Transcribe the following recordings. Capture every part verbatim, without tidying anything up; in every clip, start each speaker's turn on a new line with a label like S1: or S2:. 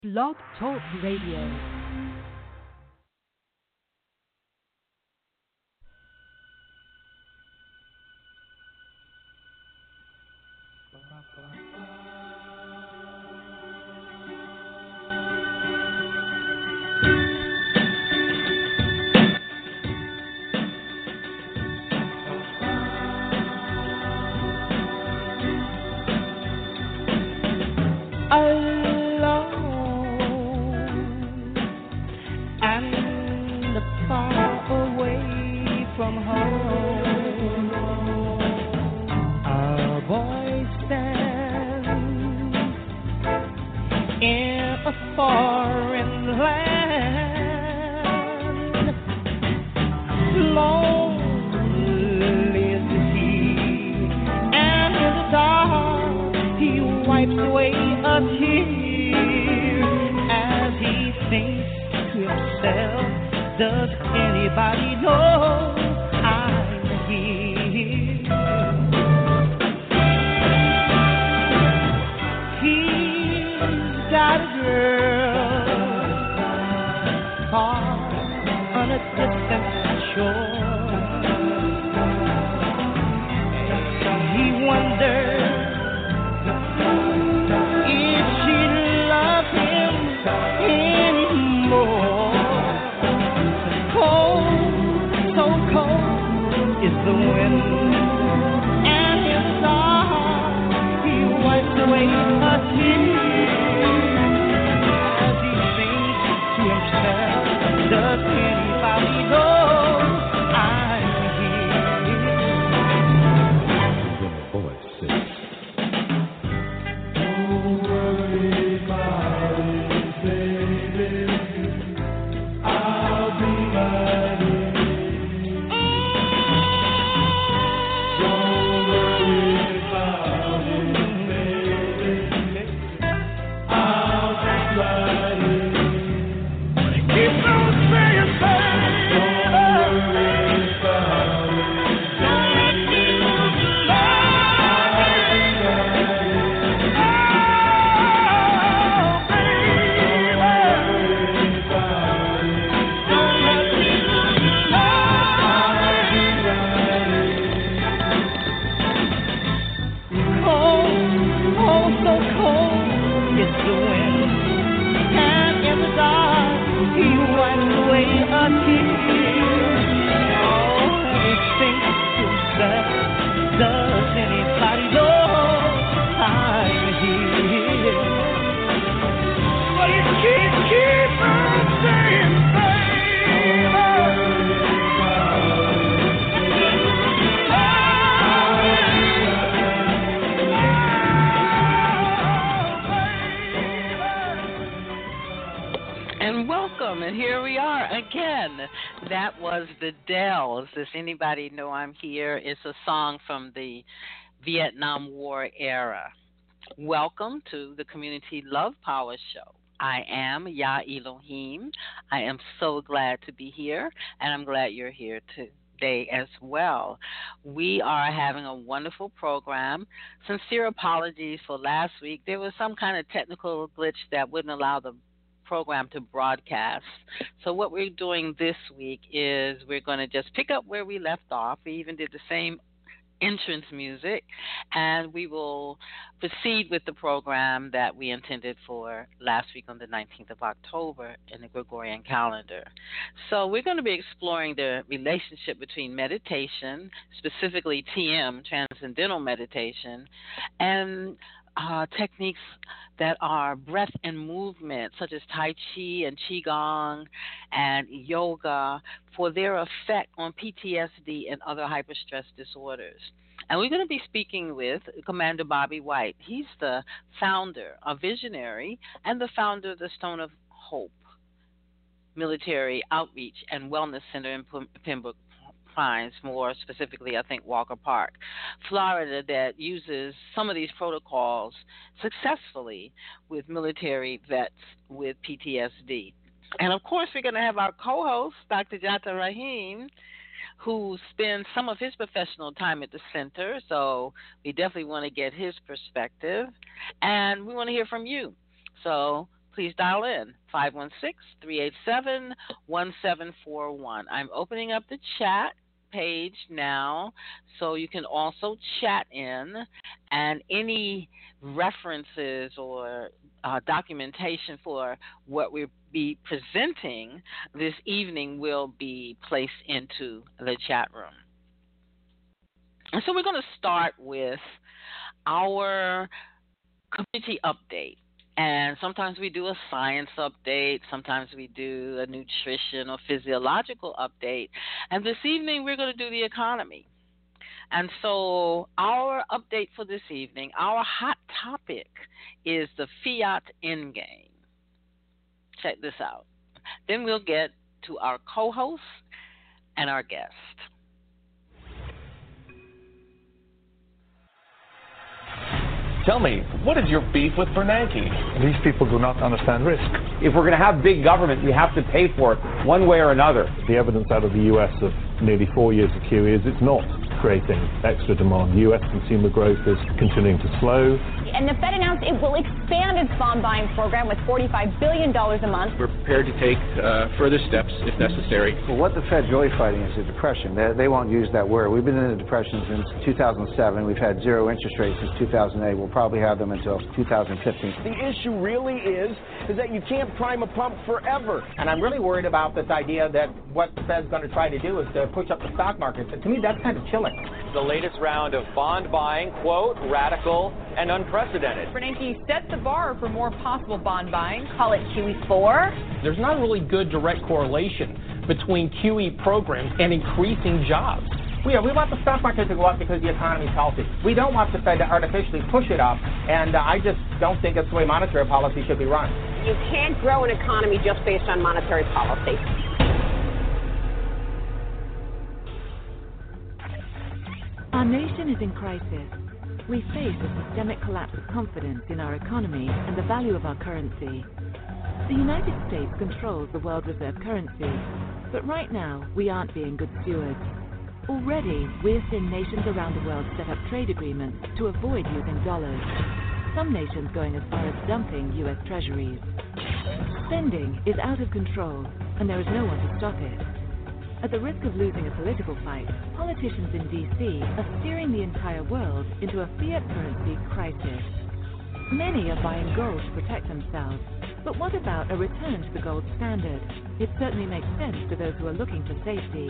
S1: Blog Talk Radio.
S2: Does anybody know I'm here? It's a song from the Vietnam War era. Welcome to the Community Love Power Show. I am Ya Elohim. I am so glad to be here, and I'm glad you're here today as well. We are having a wonderful program. Sincere apologies for last week. There was some kind of technical glitch that wouldn't allow the program to broadcast. So what we're doing this week is we're going to just pick up where we left off. We even did the same entrance music, and we will proceed with the program that we intended for last week on the nineteenth of October in the Gregorian calendar. So we're going to be exploring the relationship between meditation, specifically T M, Transcendental Meditation, and Uh, techniques that are breath and movement, such as Tai Chi and Qigong and yoga, for their effect on P T S D and other hyperstress disorders. And we're going to be speaking with Commander Bobby White. He's the founder, a visionary, and the founder of the Stone of Hope Military Outreach and Wellness Center in Pembroke Pines, more specifically, I think, Walker Park, Florida, that uses some of these protocols successfully with military vets with P T S D. And, of course, we're going to have our co-host, Doctor Jata Rahim, who spends some of his professional time at the center, so we definitely want to get his perspective. And we want to hear from you. So please dial in five one six, three eight seven, one seven four one. I'm opening up the chat page now, so you can also chat in, and any references or uh, documentation for what we'll be presenting this evening will be placed into the chat room. And so we're going to start with our community update. And sometimes we do a science update, sometimes we do a nutrition or physiological update. And this evening we're going to do the economy. And so our update for this evening, our hot topic is the fiat endgame. Check this out. Then we'll get to our co-host and our guest.
S3: Tell me, what is your beef with Bernanke?
S4: These people do not understand risk.
S5: If we're going to have big government, we have to pay for it one way or another.
S4: The evidence out of the U S of nearly four years of Q E is it's not creating extra demand. U S consumer growth is continuing to slow.
S6: And the Fed announced it will expand its bond buying program with forty-five billion dollars a month.
S7: We're prepared to take uh, further steps if necessary.
S8: Well, what the Fed's really fighting is a depression. They, they won't use that word. We've been in a depression since two thousand seven. We've had zero interest rates since two thousand eight. We'll probably have them until two thousand fifteen.
S9: The issue really is, is that you can't prime a pump forever. And I'm really worried about this idea that what the Fed's going to try to do is to push up the stock market. To me, that's kind of chilling.
S10: The latest round of bond buying, quote, radical and unprecedented.
S11: Bernanke set the bar for more possible bond buying. Call it Q E four.
S9: There's not a really good direct correlation between Q E programs and increasing jobs. We, we want the stock market to go up because the economy is healthy. We don't want the Fed to artificially push it up, and uh, I just don't think that's the way monetary policy should be run.
S12: You can't grow an economy just based on monetary policy.
S1: Our nation is in crisis. We face a systemic collapse of confidence in our economy and the value of our currency. The United States controls the world reserve currency, but right now we aren't being good stewards. Already, we're seeing nations around the world set up trade agreements to avoid using dollars. Some nations going as far as dumping U S treasuries. Spending is out of control, and there is no one to stop it. At the risk of losing a political fight, politicians in D C are steering the entire world into a fiat currency crisis. Many are buying gold to protect themselves, but what about a return to the gold standard? It certainly makes sense to those who are looking for safety.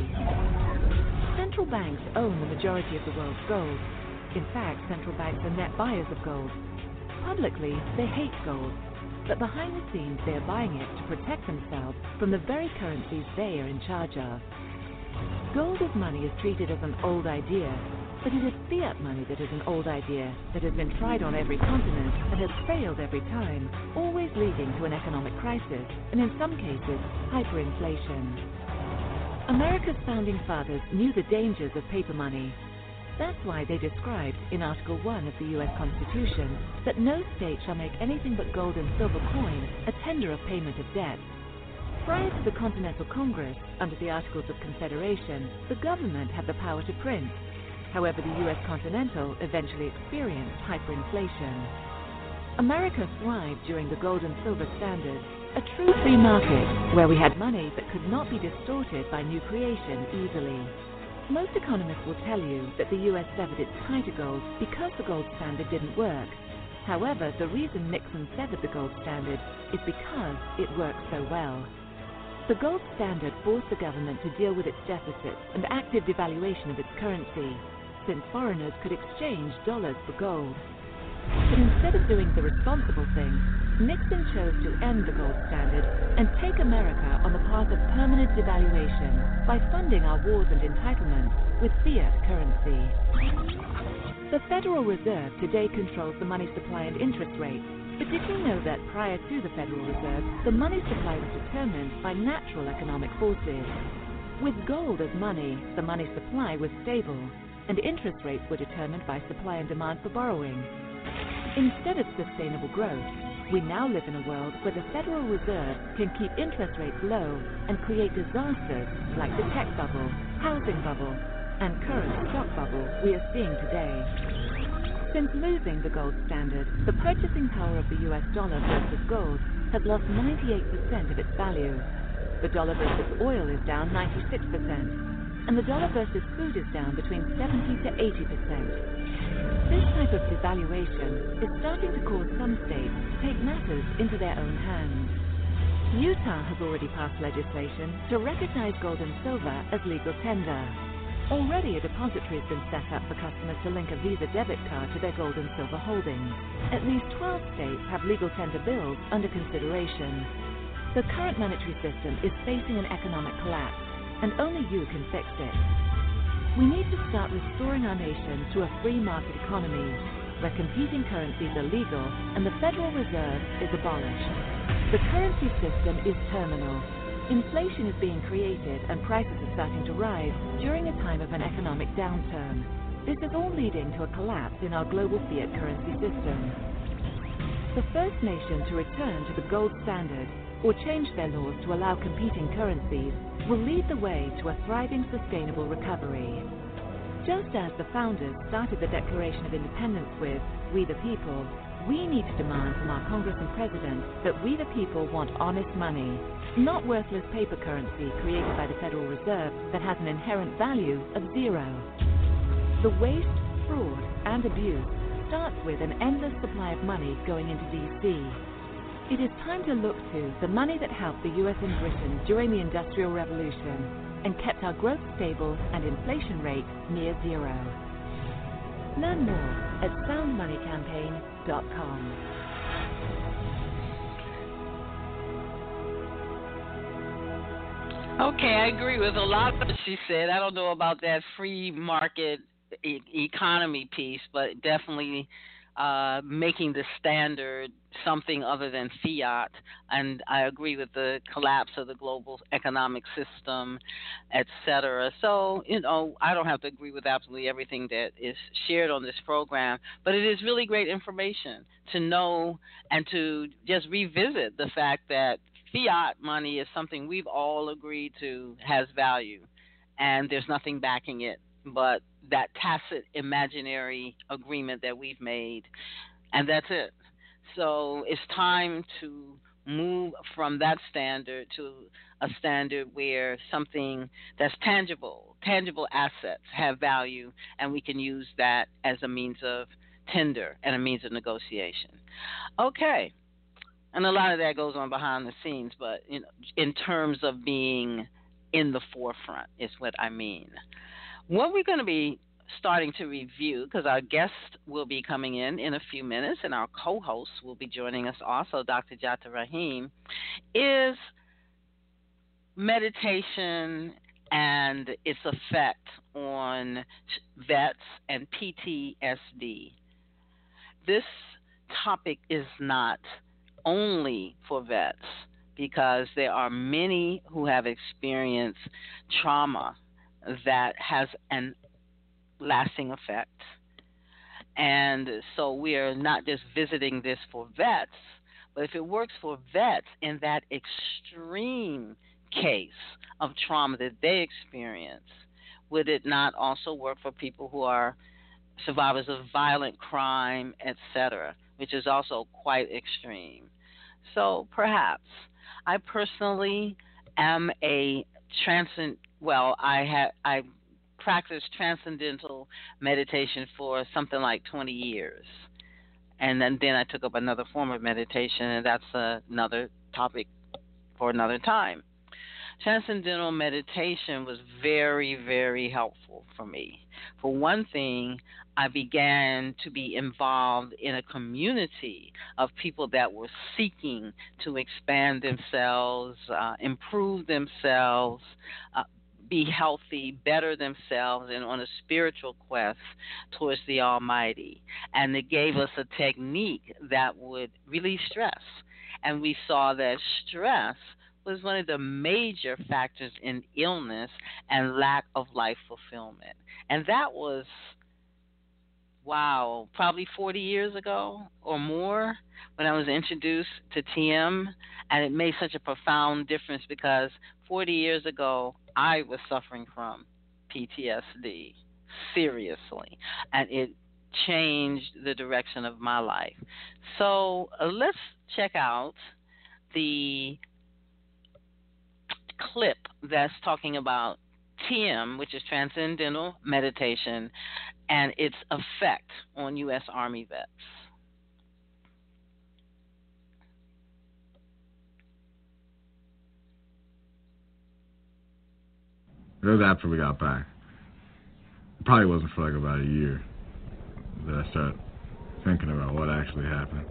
S1: Central banks own the majority of the world's gold. In fact, central banks are net buyers of gold. Publicly, they hate gold, but behind the scenes they are buying it to protect themselves from the very currencies they are in charge of. Gold as money is treated as an old idea, but it is fiat money that is an old idea that has been tried on every continent and has failed every time, always leading to an economic crisis and in some cases, hyperinflation. America's founding fathers knew the dangers of paper money. That's why they described in Article one of the U S Constitution that no state shall make anything but gold and silver coin a tender of payment of debt. Prior to the Continental Congress, under the Articles of Confederation, the government had the power to print. However, the U S Continental eventually experienced hyperinflation. America thrived during the gold and silver standard, a true free market where we had money that could not be distorted by new creation easily. Most economists will tell you that the U S severed its tie to gold because the gold standard didn't work. However, the reason Nixon severed the gold standard is because it worked so well. The gold standard forced the government to deal with its deficits and active devaluation of its currency, since foreigners could exchange dollars for gold. But instead of doing the responsible thing, Nixon chose to end the gold standard and take America on the path of permanent devaluation by funding our wars and entitlements with fiat currency. The Federal Reserve today controls the money supply and interest rates. But did you know that prior to the Federal Reserve, the money supply was determined by natural economic forces? With gold as money, the money supply was stable, and interest rates were determined by supply and demand for borrowing. Instead of sustainable growth, we now live in a world where the Federal Reserve can keep interest rates low and create disasters like the tech bubble, housing bubble, and current stock bubble we are seeing today. Since losing the gold standard, the purchasing power of the U S dollar versus gold has lost ninety-eight percent of its value. The dollar versus oil is down ninety-six percent, and the dollar versus food is down between seventy to eighty percent. This type of devaluation is starting to cause some states to take matters into their own hands. Utah has already passed legislation to recognize gold and silver as legal tender. Already a depository has been set up for customers to link a Visa debit card to their gold and silver holdings. At least twelve states have legal tender bills under consideration. The current monetary system is facing an economic collapse, and only you can fix it. We need to start restoring our nation to a free market economy, where competing currencies are legal and the Federal Reserve is abolished. The currency system is terminal. Inflation is being created and prices are starting to rise during a time of an economic downturn. This is all leading to a collapse in our global fiat currency system. The first nation to return to the gold standard or change their laws to allow competing currencies will lead the way to a thriving, sustainable recovery. Just as the founders started the Declaration of Independence with, "We the people," we need to demand from our Congress and President that we the people want honest money, not worthless paper currency created by the Federal Reserve that has an inherent value of zero. The waste, fraud, and abuse starts with an endless supply of money going into D C. It is time to look to the money that helped the U S and Britain during the Industrial Revolution and kept our growth stable and inflation rate near zero. Learn more at sound money campaign dot com.
S2: Okay, I agree with a lot of what she said. I don't know about that free market e- economy piece, but definitely uh, making the standard something other than fiat. And I agree with the collapse of the global economic system, et cetera. So, you know, I don't have to agree with absolutely everything that is shared on this program, but it is really great information to know and to just revisit the fact that fiat money is something we've all agreed to has value, and there's nothing backing it but that tacit imaginary agreement that we've made, and that's it. So it's time to move from that standard to a standard where something that's tangible, tangible assets have value, and we can use that as a means of tender and a means of negotiation. Okay. And a lot of that goes on behind the scenes, but you know, in terms of being in the forefront is what I mean. What we're going to be starting to review, because our guest will be coming in in a few minutes, and our co-host will be joining us also, Doctor Jata Rahim, is meditation and its effect on vets and P T S D. This topic is not only for vets, because there are many who have experienced trauma that has an lasting effect. And so we are not just visiting this for vets, but if it works for vets in that extreme case of trauma that they experience, would it not also work for people who are survivors of violent crime, et cetera, which is also quite extreme? So perhaps. I personally am a transcend. Well, I have I practiced transcendental meditation for something like twenty years, and then, then I took up another form of meditation, and that's uh, another topic for another time. Transcendental meditation was very, very helpful for me. For one thing, I began to be involved in a community of people that were seeking to expand themselves, uh, improve themselves, uh, be healthy, better themselves, and on a spiritual quest towards the Almighty. And it gave us a technique that would release stress. And we saw that stress was one of the major factors in illness and lack of life fulfillment. And that was, wow, probably forty years ago or more when I was introduced to T M, and it made such a profound difference because forty years ago I was suffering from P T S D seriously, and it changed the direction of my life. So uh, let's check out the clip that's talking about T M, which is Transcendental Meditation, and its effect on U S Army vets.
S13: It was after we got back. It probably wasn't for like about a year that I started thinking about what actually happened.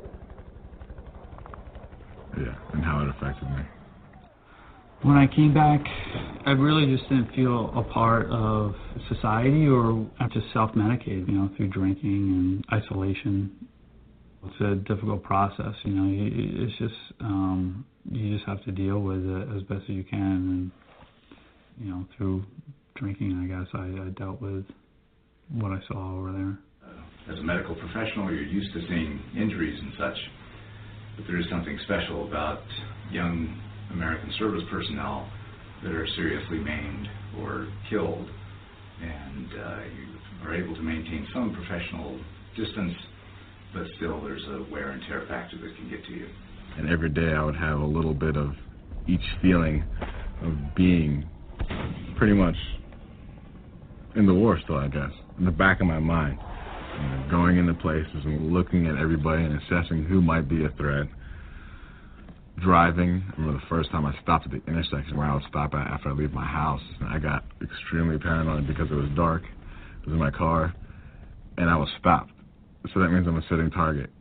S13: Yeah, and how it affected me.
S14: When I came back, I really just didn't feel a part of society, or I just self-medicated, you know, through drinking and isolation. It's a difficult process, you know. It's just, um, you just have to deal with it as best as you can. And, you know, through drinking, I guess, I, I dealt with what I saw over there.
S15: As a medical professional, you're used to seeing injuries and such, but there is something special about young American service personnel that are seriously maimed or killed, and uh, you are able to maintain some professional distance, but still there's a wear and tear factor that can get to you.
S13: And every day I would have a little bit of each feeling of being pretty much in the war still, I guess, in the back of my mind. You know, going into places and looking at everybody and assessing who might be a threat. Driving, I remember the first time I stopped at the intersection where I would stop at after I leave my house. I got extremely paranoid because it was dark. I was in my car, and I was stopped. So that means I'm a sitting target.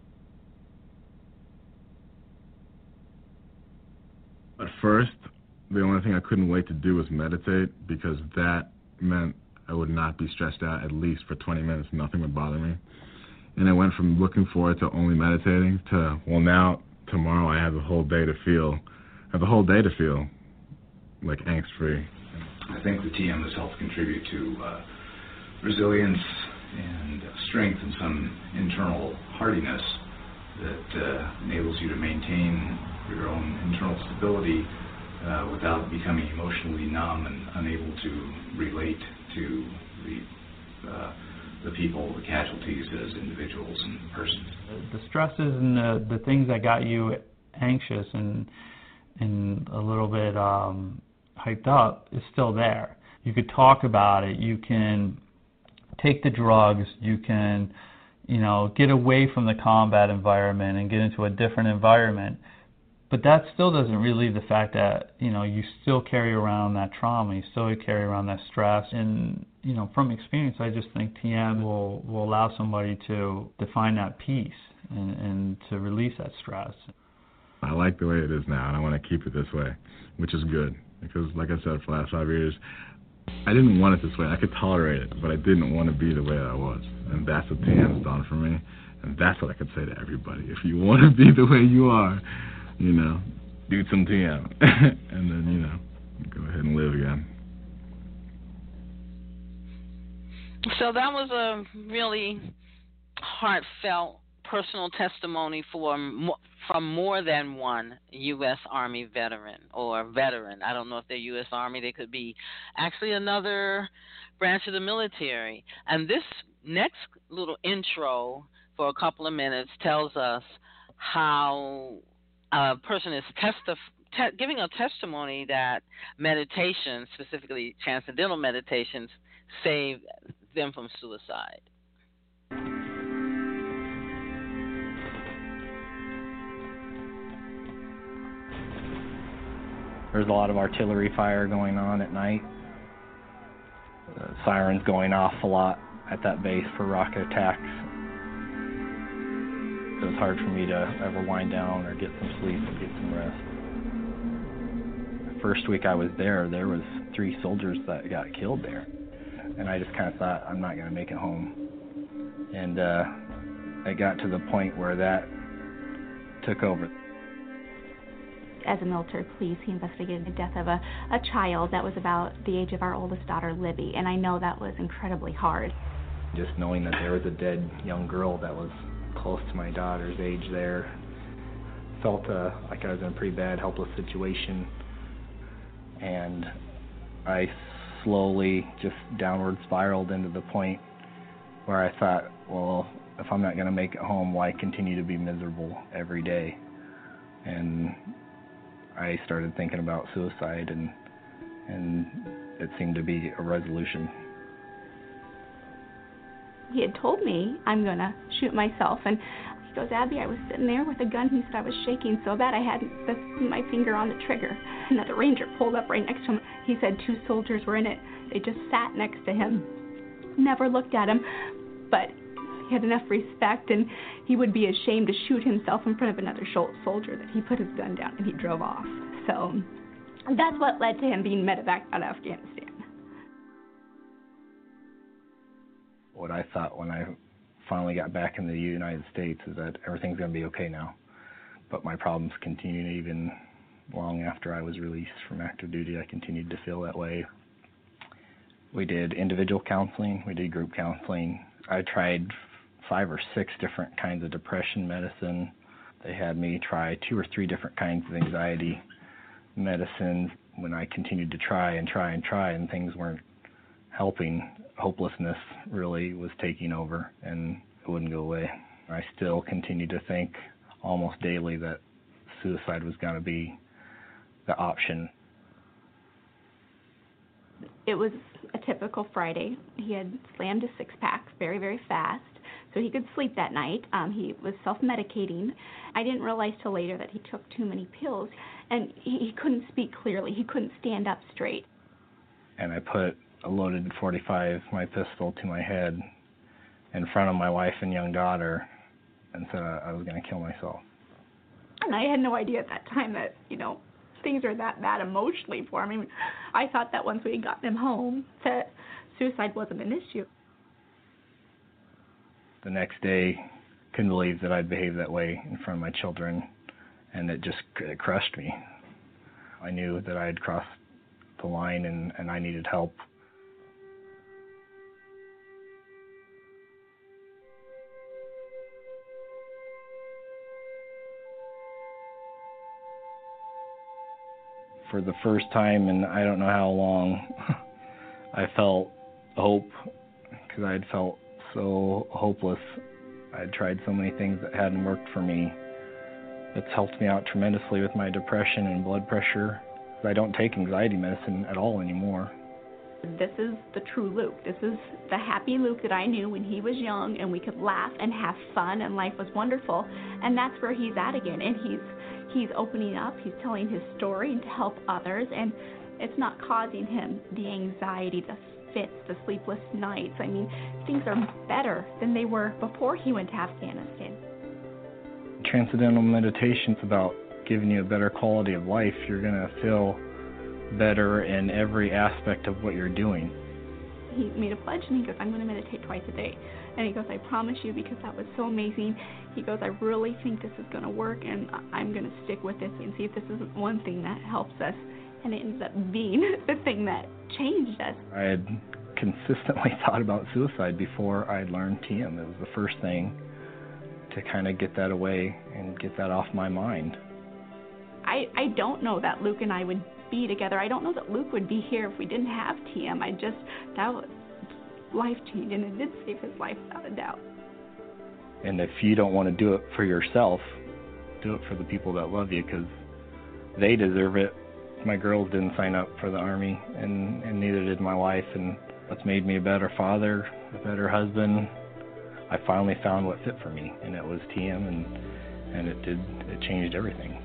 S13: At first, the only thing I couldn't wait to do was meditate, because that meant I would not be stressed out at least for twenty minutes. Nothing would bother me. And I went from looking forward to only meditating to, well, now tomorrow I have the whole day to feel, I have the whole day to feel like angst-free.
S15: I think the T M has helped contribute to uh, resilience and strength and some internal hardiness that uh, enables you to maintain your own internal stability uh, without becoming emotionally numb and unable to relate to the uh, the people, the casualties as individuals and persons.
S14: The stresses and the, the things that got you anxious and and a little bit um, hyped up is still there. You could talk about it. You can take the drugs. You can, you know, get away from the combat environment and get into a different environment. But that still doesn't relieve the fact that, you know, you still carry around that trauma. You still carry around that stress. And, you know, from experience, I just think T M will, will allow somebody to define that peace and, and to release that stress.
S13: I like the way it is now, and I want to keep it this way, which is good. Because, like I said, for the last five years, I didn't want it this way. I could tolerate it, but I didn't want to be the way that I was. And that's what T M's done for me. And that's what I could say to everybody. If you want to be the way you are, you know, do some T M. And then, you know, go ahead and live again.
S2: So that was a really heartfelt personal testimony for from more than one U S Army veteran or veteran. I don't know if they're U S Army. They could be actually another branch of the military. And this next little intro for a couple of minutes tells us how a person is testif- te- giving a testimony that meditation, specifically transcendental meditations, save them from suicide.
S16: There's a lot of artillery fire going on at night. Uh, sirens going off a lot at that base for rocket attacks. It was hard for me to ever wind down or get some sleep or get some rest. The first week I was there, there was three soldiers that got killed there. And I just kind of thought, I'm not going to make it home. And uh, it got to the point where that took over.
S17: As a military police, he investigated the death of a, a child that was about the age of our oldest daughter, Libby. And I know that was incredibly hard.
S16: Just knowing that there was a dead young girl that was close to my daughter's age there, felt uh, like I was in a pretty bad, helpless situation. And I slowly just downward spiraled into the point where I thought, well, if I'm not going to make it home, why continue to be miserable every day? and I started thinking about suicide, and and it seemed to be a resolution.
S17: He had told me, I'm going to shoot myself, and he goes, Abby, I was sitting there with a gun. He said I was shaking so bad I hadn't put my finger on the trigger. And that the ranger pulled up right next to him. He said two soldiers were in it. They just sat next to him, never looked at him, but he had enough respect, and he would be ashamed to shoot himself in front of another soldier that he put his gun down and he drove off. So that's what led to him being medevac out of Afghanistan.
S16: What I thought when I finally got back in the United States is that everything's going to be okay now. But my problems continued even long after I was released from active duty. I continued to feel that way. We did individual counseling. We did group counseling. I tried five or six different kinds of depression medicine. They had me try two or three different kinds of anxiety medicines. When I continued to try and try and try and things weren't helping, hopelessness really was taking over, and it wouldn't go away. I still continued to think almost daily that suicide was going to be the option.
S17: It was a typical Friday. He had slammed his six-pack very, very fast, so he could sleep that night. Um, he was self-medicating. I didn't realize till later that he took too many pills, and he, he couldn't speak clearly. He couldn't stand up straight.
S16: And I put a loaded forty-five, my pistol, to my head in front of my wife and young daughter and said I was going to kill myself.
S17: And I had no idea at that time that, you know, things are that bad emotionally for me. I thought that once we had gotten him home that suicide wasn't an issue.
S16: The next day, couldn't believe that I'd behaved that way in front of my children, and it just it crushed me. I knew that I had crossed the line and, and I needed help. For the first time in I don't know how long, I felt hope, because I had felt so hopeless. I had tried so many things that hadn't worked for me. It's helped me out tremendously with my depression and blood pressure. I don't take anxiety medicine at all anymore.
S17: This is the true Luke. This is the happy Luke that I knew when he was young and we could laugh and have fun and life was wonderful. And that's where he's at again. And he's he's opening up. He's telling his story to help others. And it's not causing him the anxiety, the fits, the sleepless nights. I mean, things are better than they were before he went to Afghanistan.
S16: Transcendental meditation is about giving you a better quality of life. You're going to feel better in every aspect of what you're doing.
S17: He made a pledge and he goes, I'm going to meditate twice a day. And he goes, I promise you, because that was so amazing. He goes, I really think this is going to work and I'm going to stick with this and see if this isn't one thing that helps us. And it ends up being the thing that changed us.
S16: I had consistently thought about suicide before I learned T M. It was the first thing to kind of get that away and get that off my mind.
S17: I, I don't know that Luke and I would be together. I don't know that Luke would be here if we didn't have T M. I just, that was life-changing, and it did save his life without a doubt.
S16: And if you don't want to do it for yourself, do it for the people that love you, because they deserve it. My girls didn't sign up for the Army, and, and neither did my wife, and that's made me a better father, a better husband. I finally found what fit for me, and it was T M, and, and it did, it changed everything.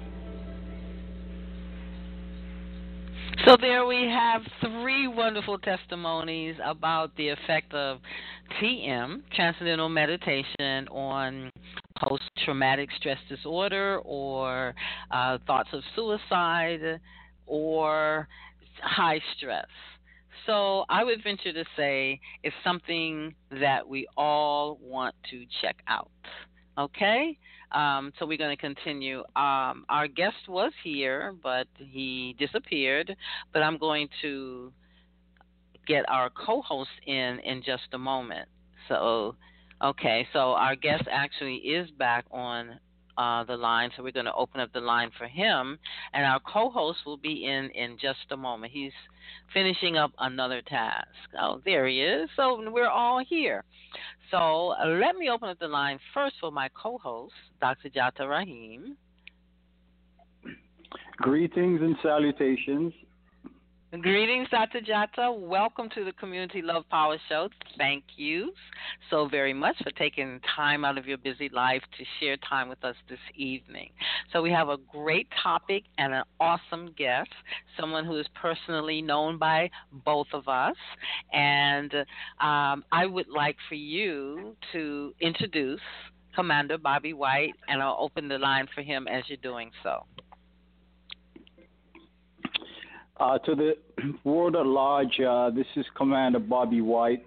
S2: So there we have three wonderful testimonies about the effect of T M, Transcendental Meditation, on post-traumatic stress disorder or uh, thoughts of suicide or high stress. So I would venture to say it's something that we all want to check out. Okay? Um, so we're going to continue. Um, our guest was here, but he disappeared. But I'm going to get our co-host in in just a moment. So, okay, so our guest actually is back on uh, the line, so we're going to open up the line for him. And our co-host will be in in just a moment. He's finishing up another task. Oh, there he is. So we're all here. So uh, let me open up the line first for my co-host, Doctor Jata Rahim.
S18: Greetings and salutations.
S2: Greetings, Doctor Jatta. Welcome to the Community Love Power Show. Thank you so very much for taking time out of your busy life to share time with us this evening. So we have a great topic and an awesome guest, someone who is personally known by both of us. And um, I would like for you to introduce Commander Bobby White, and I'll open the line for him as you're doing so.
S18: Uh, to the world at large, uh, this is Commander Bobby White.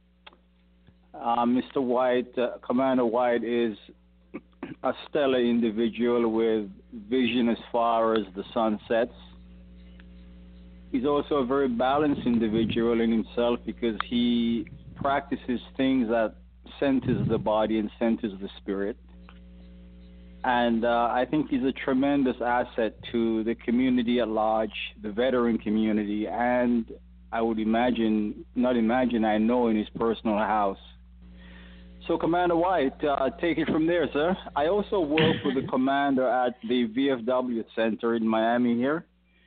S18: Uh, Mister White, uh, Commander White is a stellar individual with vision as far as the sun sets. He's also a very balanced individual in himself because he practices things that centers the body and centers the spirit. And uh, I think he's a tremendous asset to the community at large, the veteran community, and I would imagine, not imagine, I know in his personal house. So Commander White, uh, take it from there, sir. I also work with the commander at the V F W Center in Miami here.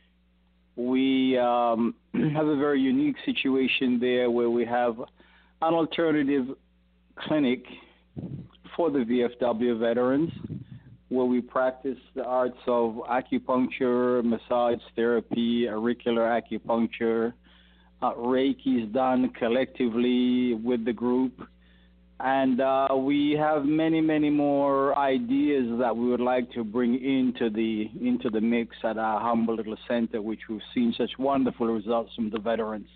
S18: We um, have a very unique situation there where we have an alternative clinic for the V F W veterans, where we practice the arts of acupuncture, massage therapy, auricular acupuncture. Uh, Reiki is done collectively with the group. And uh, we have many, many more ideas that we would like to bring into the into the mix at our humble little center, which we've seen such wonderful results from the veterans.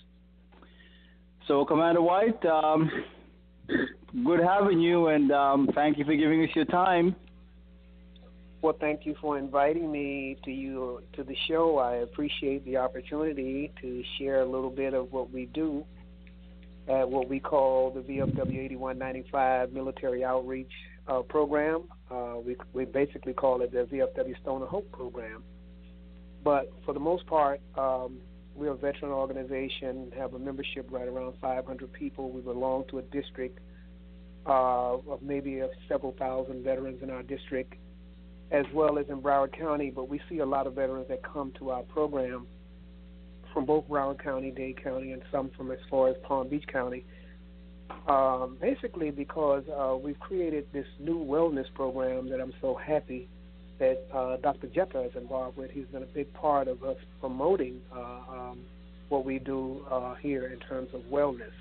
S18: So, Commander White, um, good having you, and um, thank you for giving us your time.
S19: Well, thank you for inviting me to you to the show. I appreciate the opportunity to share a little bit of what we do at what we call the V F W eighty-one ninety-five Military Outreach uh, Program. Uh, we we basically call it the V F W Stone of Hope Program. But for the most part, um, we're a veteran organization, have a membership right around five hundred people. We belong to a district uh, of maybe uh, several thousand veterans in our district, as well as in Broward County, but we see a lot of veterans that come to our program from both Broward County, Dade County, and some from as far as Palm Beach County, um, basically because uh, we've created this new wellness program that I'm so happy that uh, Doctor Jatta is involved with. He's been a big part of us promoting uh, um, what we do uh, here in terms of wellness.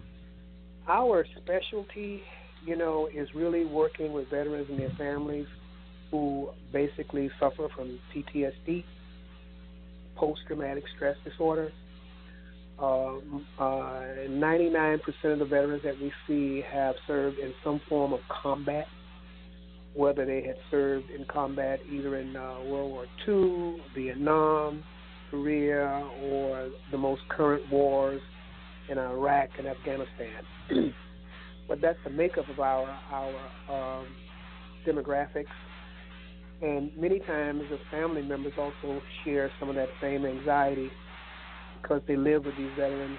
S19: Our specialty, you know, is really working with veterans and their families who basically suffer from P T S D, post-traumatic stress disorder. Uh, uh, ninety-nine percent of the veterans that we see have served in some form of combat, whether they had served in combat either in uh, World War Two, Vietnam, Korea, or the most current wars in Iraq and Afghanistan. But that's the makeup of our, our um, demographics. And many times the family members also share some of that same anxiety because they live with these veterans.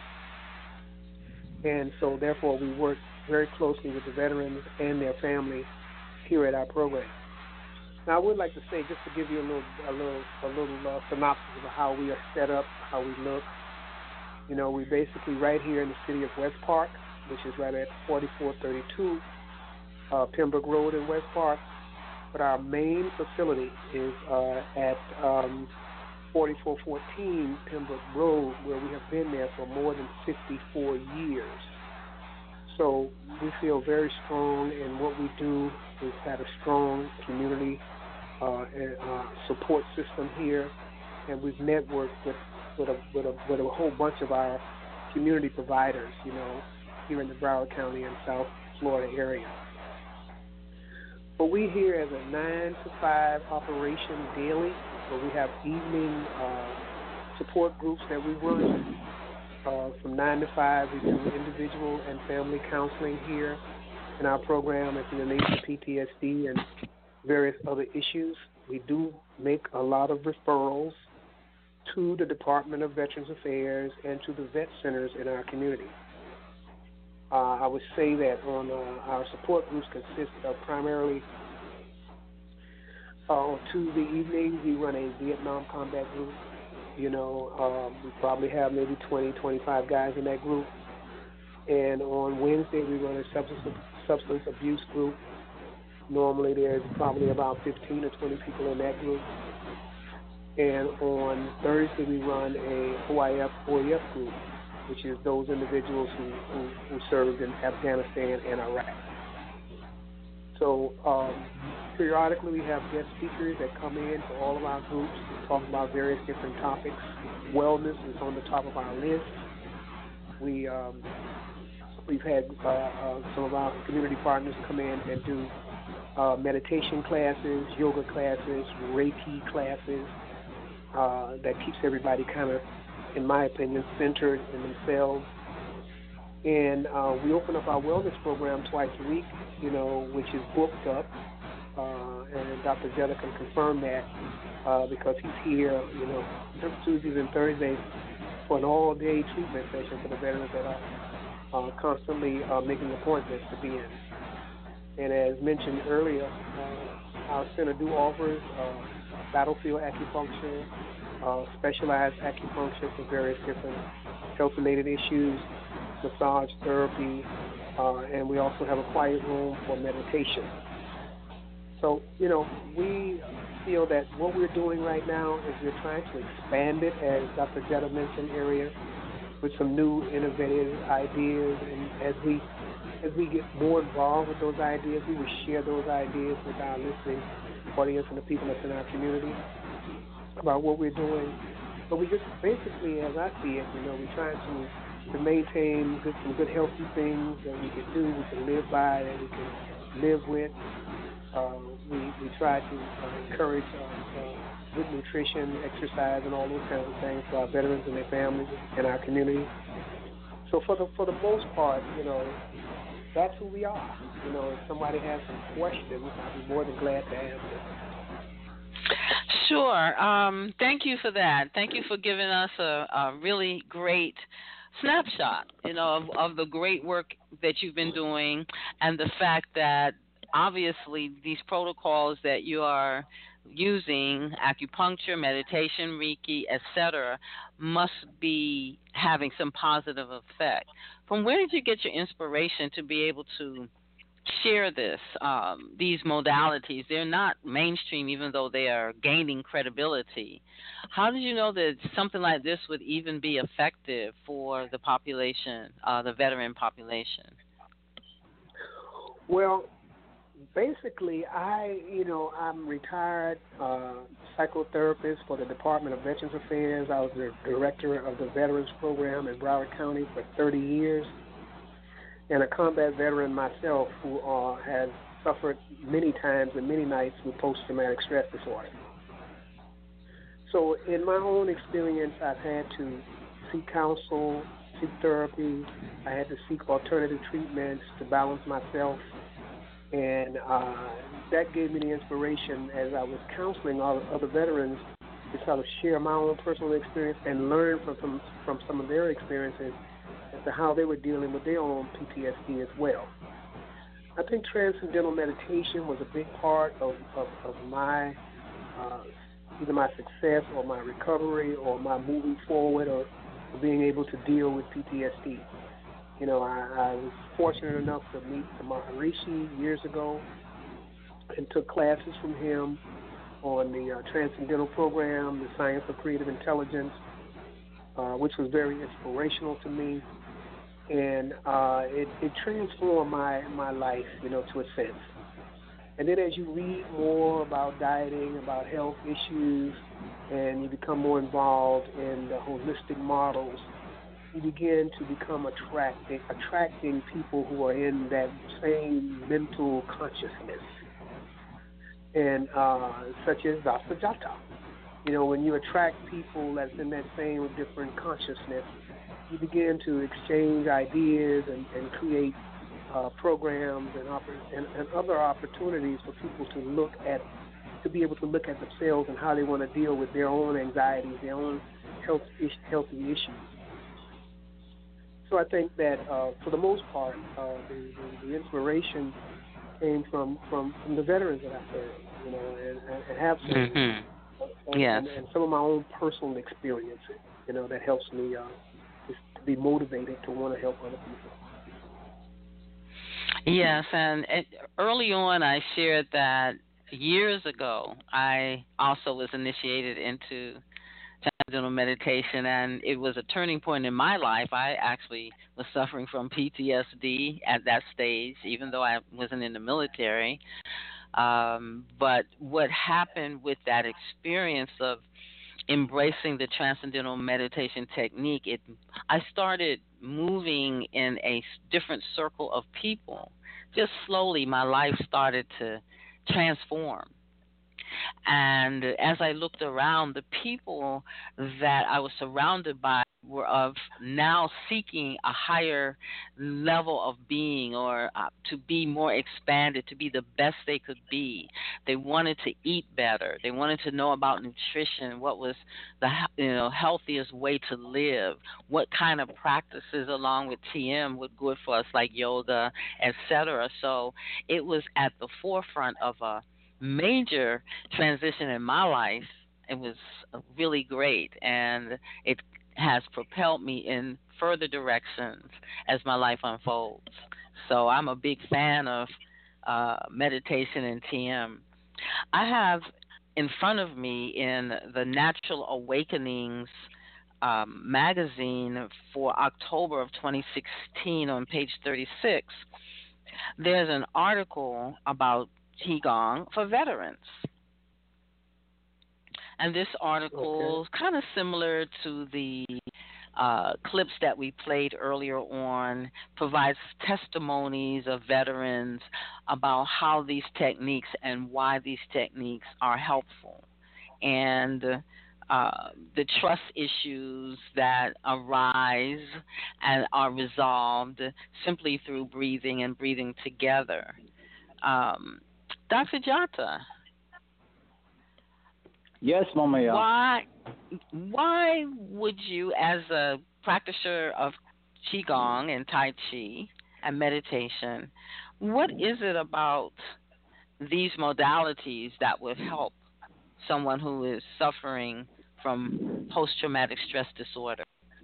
S19: And so therefore we work very closely with the veterans and their families here at our program. Now I would like to say, just to give you a little a little a little uh, synopsis of how we are set up, how we look. You know, we basically right here in the city of West Park, which is right at forty-four thirty-two uh, Pembroke Road in West Park. But our main facility is uh, at um, forty-four fourteen Pembroke Road, where we have been there for more than fifty-four years. So we feel very strong in what we do. We've had a strong community uh, and, uh, support system here, and we've networked with with a, with a with a whole bunch of our community providers, you know, here in the Broward County and South Florida area. But we here as a nine to five operation daily, where we have evening uh, support groups that we run. Uh, from nine to five, we do individual and family counseling here in our program as it relates to P T S D and various other issues. We do make a lot of referrals to the Department of Veterans Affairs and to the vet centers in our community. Uh, I would say that on uh, our support groups consist of primarily Uh, on Tuesday evenings, we run a Vietnam combat group. You know, um, we probably have maybe twenty, twenty-five guys in that group. And on Wednesday, we run a substance, substance abuse group. Normally, there's probably about fifteen or twenty people in that group. And on Thursday, we run a O I F, O E F group, which is those individuals who, who, who served in Afghanistan and Iraq. So um, periodically, we have guest speakers that come in to all of our groups to talk about various different topics. Wellness is on the top of our list. We um, we've had uh, uh, some of our community partners come in and do uh, meditation classes, yoga classes, Reiki classes. Uh, that keeps everybody kind of, in my opinion, centered in themselves. And uh, we open up our wellness program twice a week, you know, which is booked up. Uh, and Doctor Jetta can confirm that uh, because he's here, you know, Tuesdays and Thursdays for an all-day treatment session for the veterans that are uh, constantly uh, making appointments to be in. And as mentioned earlier, uh, our center do offers uh, battlefield acupuncture, uh, specialized acupuncture for various different health-related issues, massage therapy, uh, and we also have a quiet room for meditation. So, you know, we feel that what we're doing right now is we're trying to expand it, as Doctor Jetta mentioned earlier, with some new innovative ideas. And as we as we get more involved with those ideas, we will share those ideas with our listening audience and the people that's in our community about what we're doing. But we just basically, as I see it, you know, we're trying to, to maintain good, some good healthy things that we can do, we can live by, that we can live with. Uh, we, we try to uh, encourage uh, uh, good nutrition, exercise, and all those kinds of things for our veterans and their families and our community. So for the for the most part, you know, that's who we are. You know, if somebody has some questions, I'd be more than glad to answer.
S2: Sure. Um, thank you for that. Thank you for giving us a, a really great snapshot, you know, of, of the great work that you've been doing and the fact that obviously these protocols that you are using, acupuncture, meditation, Reiki, et cetera, must be having some positive effect. From where did you get your inspiration to be able to share this, um, these modalities? They're not mainstream, even though they are gaining credibility. How did you know that something like this would even be effective for the population, uh, the veteran population?
S19: Well, basically, I, you know, I'm retired uh, psychotherapist for the Department of Veterans Affairs. I was the director of the Veterans Program in Broward County for thirty years, and a combat veteran myself who uh, has suffered many times and many nights with post-traumatic stress disorder. So in my own experience, I've had to seek counsel, seek therapy. I had to seek alternative treatments to balance myself. And uh, that gave me the inspiration as I was counseling all other veterans to sort of share my own personal experience and learn from some, from some of their experiences as to how they were dealing with their own P T S D as well. I think transcendental meditation was a big part of, of, of my, uh, either my success or my recovery or my moving forward or being able to deal with P T S D. You know, I, I was fortunate enough to meet the Maharishi years ago and took classes from him on the uh, Transcendental Program, the Science of Creative Intelligence, uh, which was very inspirational to me. And uh, it, it transformed my, my life, you know, to a sense. And then as you read more about dieting, about health issues, and you become more involved in the holistic models, you begin to become attracting, attracting people who are in that same mental consciousness, and uh, such as Doctor Jetta. You know, when you attract people that's in that same different consciousness, you begin to exchange ideas and, and create uh, programs and, oppor- and, and other opportunities for people to look at, to be able to look at themselves and how they want to deal with their own anxieties, their own health is- healthy issues. So I think that uh, for the most part, uh, the, the, the inspiration came from, from, from the veterans that I served. you know, and, and have some,
S2: Mm-hmm.
S19: and,
S2: Yes.
S19: and, and some of my own personal experiences, you know, that helps me uh, just to be motivated to want to help other people.
S2: Yes, and it, early on I shared that years ago I also was initiated into transcendental meditation, and it was a turning point in my life. I actually was suffering from P T S D at that stage, even though I wasn't in the military. Um, but what happened with that experience of embracing the transcendental meditation technique, it I started moving in a different circle of people. Just slowly my life started to transform. And as I looked around, the people that I was surrounded by were of now seeking a higher level of being, or uh, to be more expanded, to be the best they could be. They wanted to eat better. They wanted to know about nutrition, what was the you know healthiest way to live, what kind of practices along with T M were good for us, like yoga, et cetera. So it was at the forefront of a major transition in my life. It was really great, and it has propelled me in further directions as my life unfolds. So I'm a big fan of uh, meditation and T M. I have in front of me in the Natural Awakenings um, magazine for October of twenty sixteen on page thirty-six, there's an article about Qigong for veterans. And this article is okay. kind of similar to the uh, clips that we played earlier on, provides testimonies of veterans about how these techniques and why these techniques are helpful, and uh, the trust issues that arise and are resolved simply through breathing and breathing together. Um, Doctor Jata.
S18: Yes, Mama. Yeah.
S2: Why, why would you, as a practitioner of Qigong and Tai Chi and meditation, what is it about these modalities that would help someone who is suffering from post-traumatic stress disorder?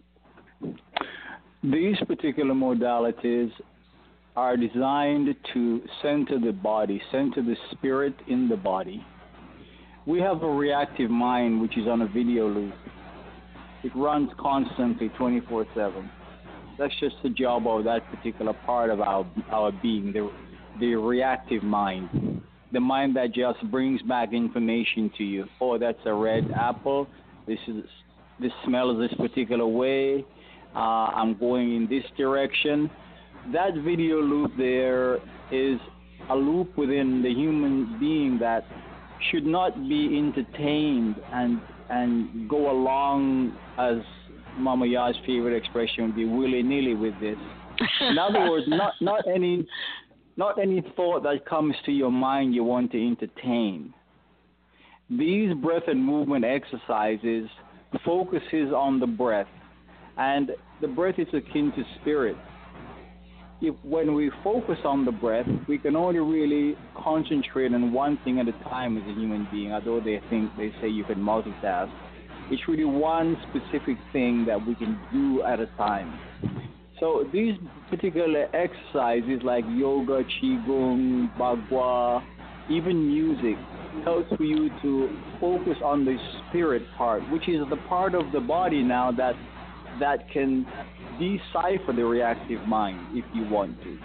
S18: These particular modalities are designed to center the body, center the spirit in the body. We have a reactive mind which is on a video loop. It runs constantly twenty-four seven. That's just the job of that particular part of our our being, the, the reactive mind. The mind that just brings back information to you. Oh, that's a red apple. This is this smells this particular way. Uh, I'm going in this direction. That video loop there is a loop within the human being that should not be entertained and and go along, as Mama Ya's favorite expression would be, willy-nilly with this. In other words, not not any not any thought that comes to your mind you want to entertain. These breath and movement exercises focuses on the breath, and the breath is akin to spirit. If, when we focus on the breath, we can only really concentrate on one thing at a time as a human being, although they think, they say you can multitask. It's really one specific thing that we can do at a time. So these particular exercises like yoga, qigong, bagua, even music, helps for you to focus on the spirit part, which is the part of the body now that that can decipher the reactive mind if you want to.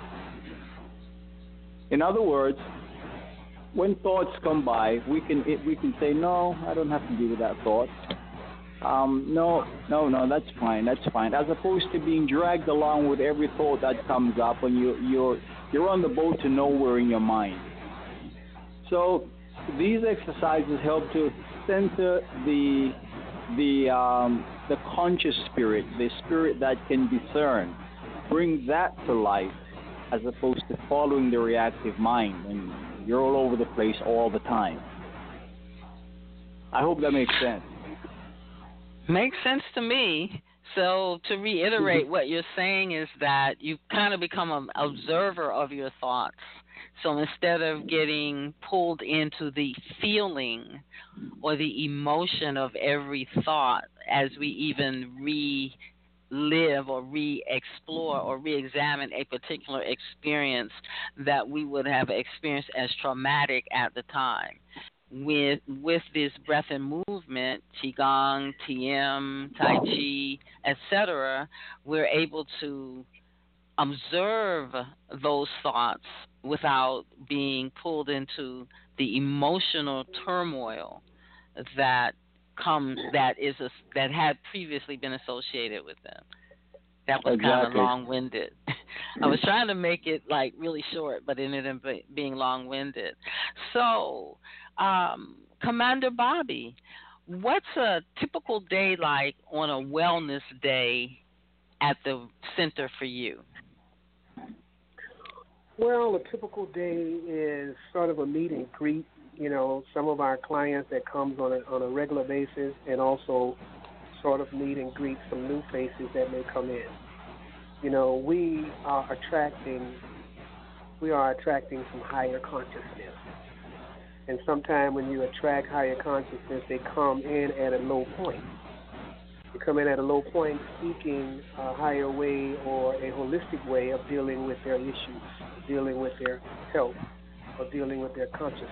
S18: In other words, when thoughts come by, we can we can say, no, I don't have to deal with that thought. Um, no, no, no, that's fine, that's fine. As opposed to being dragged along with every thought that comes up, and you you're you're on the boat to nowhere in your mind. So these exercises help to center the the um, the conscious spirit, the spirit that can discern, bring that to life, as opposed to following the reactive mind and you're all over the place all the time. I hope that makes sense.
S2: Makes sense to me. So to reiterate, what you're saying is that you kind of become an observer of your thoughts. So instead of getting pulled into the feeling or the emotion of every thought as we even relive or re-explore or re-examine a particular experience that we would have experienced as traumatic at the time. With with this breath and movement, Qigong, T M, Tai Chi, et cetera, we're able to observe those thoughts without being pulled into the emotional turmoil that comes that is a, that had previously been associated with them. That was
S18: exactly.
S2: kind of long-winded. I was trying to make it like really short, but it ended up being long-winded. So, um, Commander Bobby, what's a typical day like on a wellness day at the center for you?
S19: Well, a typical day is sort of a meet and greet. You know, some of our clients that comes on a on a regular basis, and also sort of meet and greet some new faces that may come in. You know, we are attracting we are attracting some higher consciousness. And sometimes when you attract higher consciousness, they come in at a low point. They come in at a low point seeking a higher way or a holistic way of dealing with their issues, dealing with their health, or dealing with their consciousness.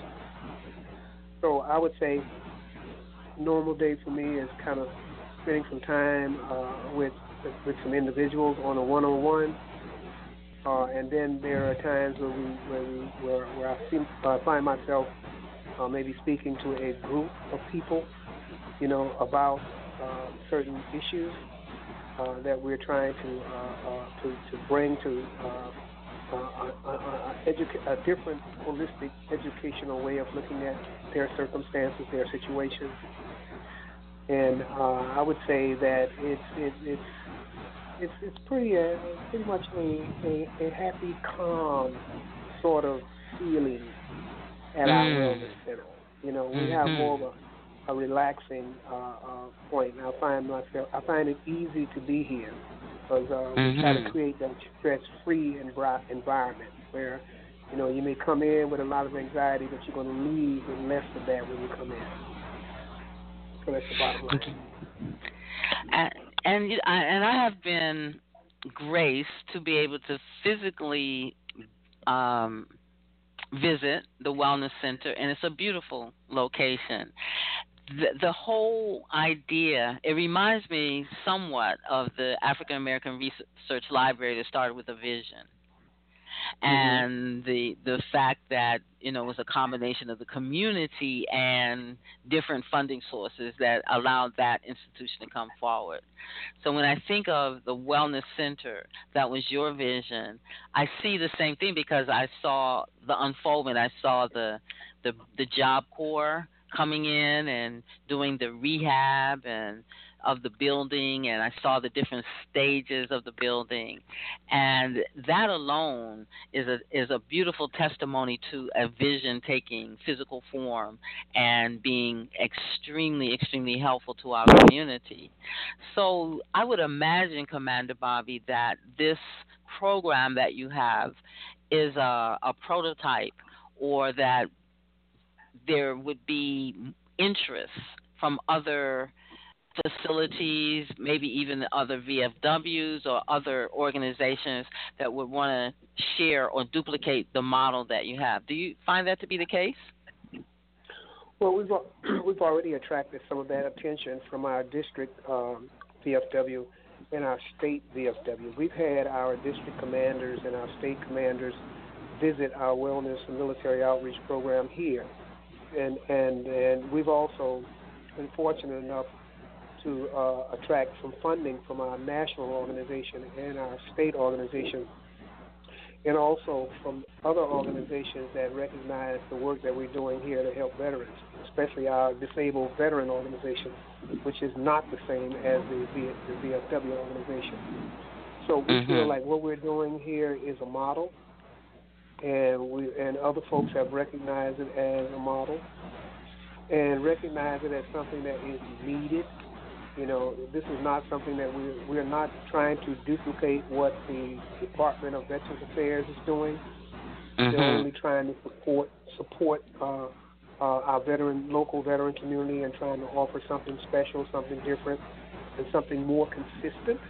S19: So I would say normal day for me is kind of spending some time uh, with with some individuals on a one-on-one, uh, and then there are times where we where we where, where I see, uh, find myself uh, maybe speaking to a group of people, you know, about uh, certain issues uh, that we're trying to uh, uh, to, to bring to uh, uh, a, a, educa- a different holistic educational way of looking at their circumstances, their situations. And uh, I would say that it's it, it's it's it's pretty uh, pretty much a, a, a happy, calm sort of feeling at mm. our wellness center. You know, we mm-hmm. have more of a, a relaxing uh, uh, point. And I find myself I find it easy to be here because uh, mm-hmm. we try to create that stress-free environment where you know you may come in with a lot of anxiety, but you're going to leave with less of that when you come in. So that's the bottom line.
S2: And and, I, and I have been graced to be able to physically um, visit the Wellness Center, and it's a beautiful location. The, the whole idea, it reminds me somewhat of the African American Research Library that started with a vision. And mm-hmm. the the fact that, you know, it was a combination of the community and different funding sources that allowed that institution to come forward. So when I think of the Wellness Center, that was your vision, I see the same thing because I saw the unfoldment. I saw the the, the Job Corps coming in and doing the rehab and of the building, and I saw the different stages of the building, and that alone is a is a beautiful testimony to a vision taking physical form and being extremely, extremely helpful to our community. So I would imagine, Commander Bobby, that this program that you have is a, a prototype, or that there would be interest from other facilities, maybe even other V F Ws or other organizations that would want to share or duplicate the model that you have. Do you find that to be the case?
S19: Well, we've we've already attracted some of that attention from our district um, V F W and our state V F W. We've had our district commanders and our state commanders visit our wellness and military outreach program here, and and and we've also been fortunate enough to uh, attract some funding from our national organization and our state organization, and also from other organizations that recognize the work that we're doing here to help veterans, especially our disabled veteran organization, which is not the same as the, v- the V F W organization. So we mm-hmm. feel like what we're doing here is a model, and we and other folks have recognized it as a model and recognize it as something that is needed. You know, this is not something that we we're not trying to duplicate what the Department of Veterans Affairs is doing. Mm-hmm. They're only trying to support support uh, uh, our veteran, local veteran community, and trying to offer something special, something different, and something more consistent.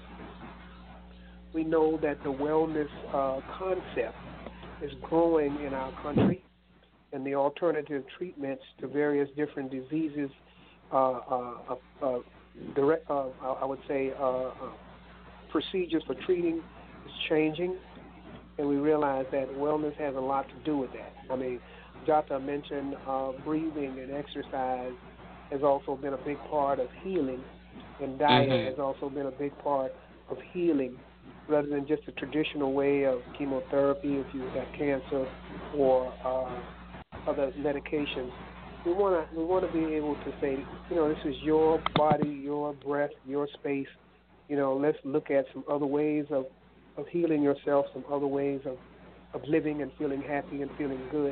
S19: We know that the wellness uh, concept is growing in our country, and the alternative treatments to various different diseases, uh, uh, uh, uh, direct, uh, I would say, uh, uh, procedures for treating is changing, and we realize that wellness has a lot to do with that. I mean, Jata mentioned uh, breathing and exercise has also been a big part of healing, and diet mm-hmm. has also been a big part of healing, rather than just a traditional way of chemotherapy if you have cancer or uh, other medications. We want to we want to be able to say, you know, this is your body, your breath, your space. You know, let's look at some other ways of, of healing yourself, some other ways of, of living and feeling happy and feeling good.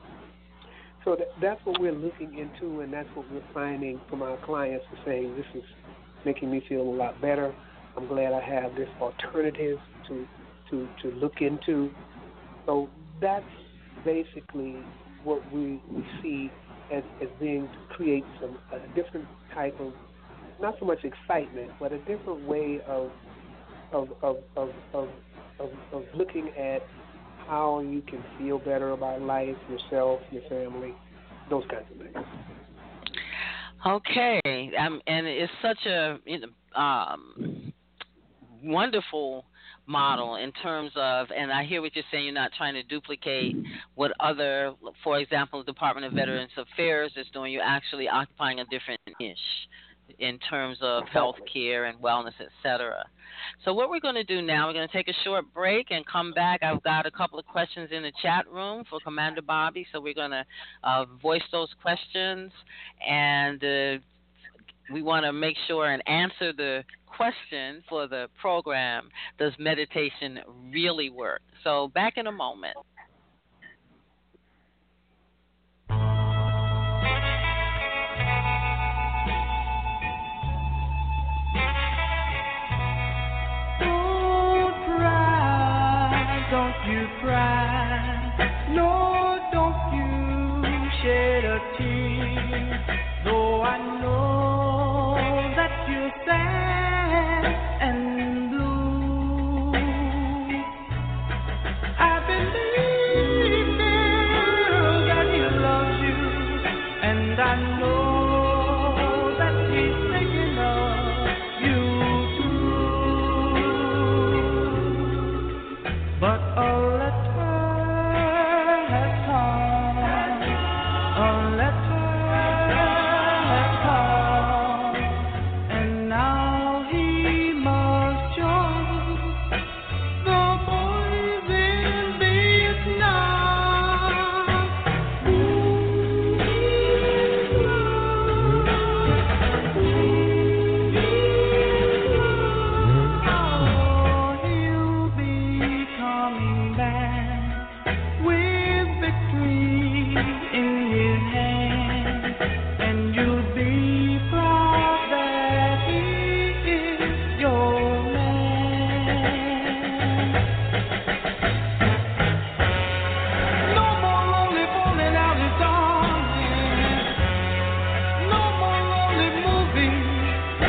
S19: So that, that's what we're looking into, and that's what we're finding from our clients to say, this is making me feel a lot better. I'm glad I have this alternative to to, to look into. So that's basically what we, we see as, as being to create some a different type of, not so much excitement, but a different way of of of of of, of, of looking at how you can feel better about life, yourself, your family, those kinds of things.
S2: Okay, um, and it's such a you know, um, wonderful model in terms of, and I hear what you're saying, you're not trying to duplicate what other, for example, the Department of Veterans Affairs is doing. You're actually occupying a different niche in terms of health care and wellness, et cetera. So what we're going to do now, we're going to take a short break and come back. I've got a couple of questions in the chat room for Commander Bobby, so we're going to uh, voice those questions, and uh, we want to make sure and answer the question for the program, does meditation really work? So back in a moment.
S20: Don't you cry, no, don't you shed a tear, though I know that you're sad and blue. I believe, girl, that he loves you, and I know that he's thinking of you too. But a letter has come, a letter has come, and now he must join the boys in Vietnam. Oh, he'll be coming back with victory in his hand, and you'll be proud that he is your man. No more lonely falling out his arms, no more lonely movies,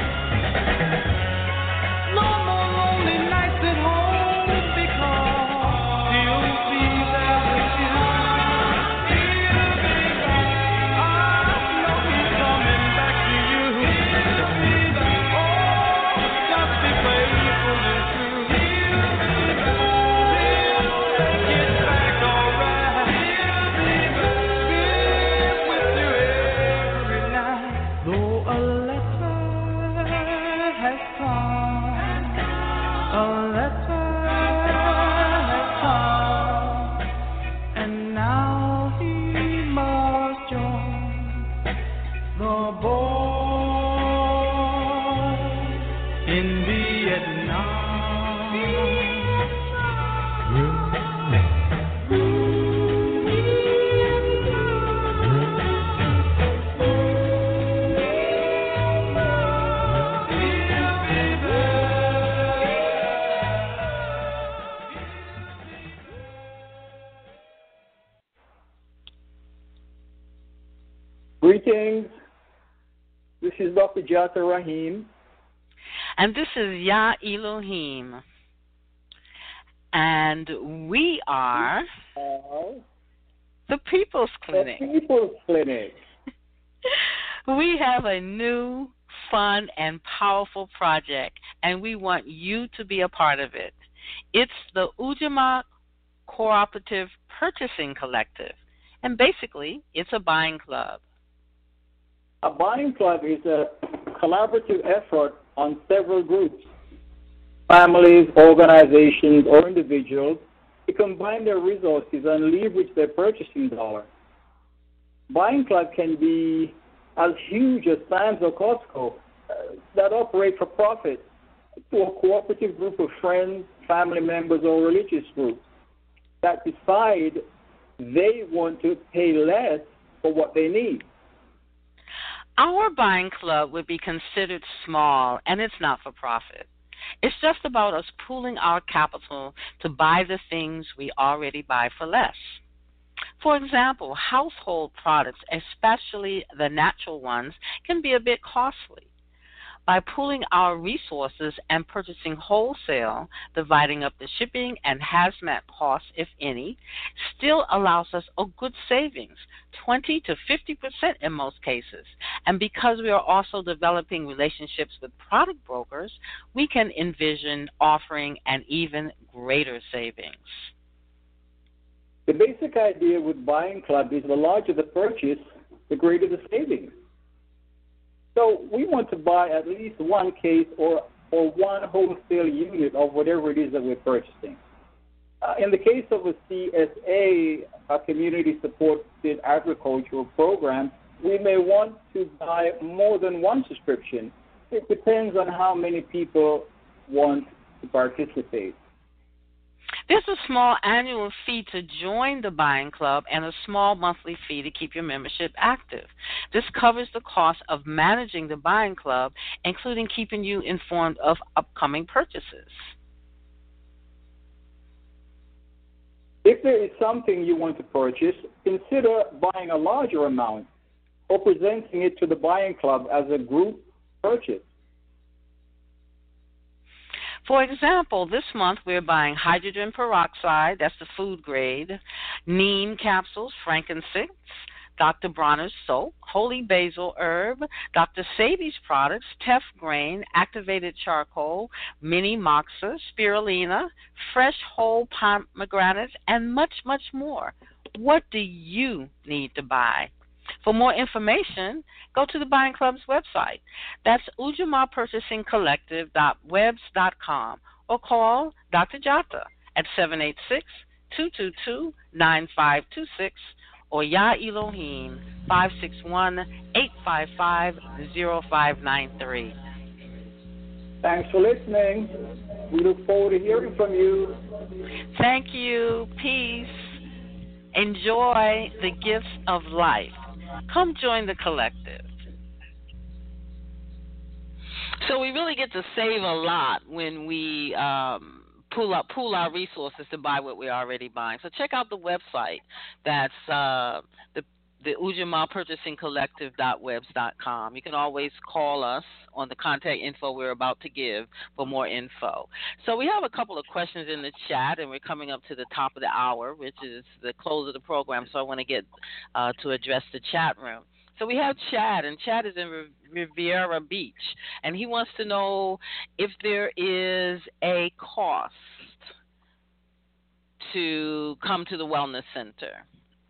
S20: no more lonely nights at home, because he'll be there with you. He'll be there. I know he's coming back to you. He'll be there. Oh, just be faithful and true. He'll be there. He'll take it back all right. He'll be there. Be with you every night. Though a letter has come, a letter has come, and now he must join the boys in Vietnam. He'll be there.
S18: is Doctor Jata Rahim.
S2: And this is Ya Elohim. And we are
S18: uh,
S2: the People's Clinic.
S18: The People's Clinic.
S2: We have a new, fun, and powerful project, and we want you to be a part of it. It's the Ujamaa Cooperative Purchasing Collective, and basically, it's a buying club.
S18: A buying club is a collaborative effort on several groups, families, organizations, or individuals to combine their resources and leverage their purchasing dollar. Buying club can be as huge as Sam's or Costco uh, that operate for profit to a cooperative group of friends, family members, or religious groups that decide they want to pay less for what they need.
S2: Our buying club would be considered small, and it's not for profit. It's just about us pooling our capital to buy the things we already buy for less. For example, household products, especially the natural ones, can be a bit costly. By pooling our resources and purchasing wholesale, dividing up the shipping and hazmat costs, if any, still allows us a good savings, twenty to fifty percent in most cases. And because we are also developing relationships with product brokers, we can envision offering an even greater savings.
S18: The basic idea with buying club is the larger the purchase, the greater the savings. So we want to buy at least one case or, or one wholesale unit of whatever it is that we're purchasing. Uh, in the case of a C S A, a community supported agricultural program, we may want to buy more than one subscription. It depends on how many people want to participate.
S2: There's a small annual fee to join the buying club and a small monthly fee to keep your membership active. This covers the cost of managing the buying club, including keeping you informed of upcoming purchases.
S18: If there is something you want to purchase, consider buying a larger amount or presenting it to the buying club as a group purchase.
S2: For example, this month we're buying hydrogen peroxide, that's the food grade, neem capsules, frankincense, Doctor Bronner's soap, holy basil herb, Doctor Sabi's products, teff grain, activated charcoal, mini moxa, spirulina, fresh whole pomegranates, and much, much more. What do you need to buy? For more information, go to the Buying Club's website. That's ujamaa purchasing collective dot webs dot com or call Doctor Jata at seven eight six, two two two, nine five two six or Ya Elohim five six one, eight five five, zero five nine three.
S18: Thanks for listening. We look forward to hearing from you.
S2: Thank you. Peace. Enjoy the gifts of life. Come join the collective. So we really get to save a lot when we um, pool up, pool our resources to buy what we're already buying. So check out the website. That's uh, the the ujamaa purchasing collective dot webs dot com. You can always call us on the contact info we're about to give for more info. So we have a couple of questions in the chat, and we're coming up to the top of the hour, which is the close of the program, so I want to get uh, to address the chat room. So we have Chad, and Chad is in Riviera Beach, and he wants to know if there is a cost to come to the Wellness Center.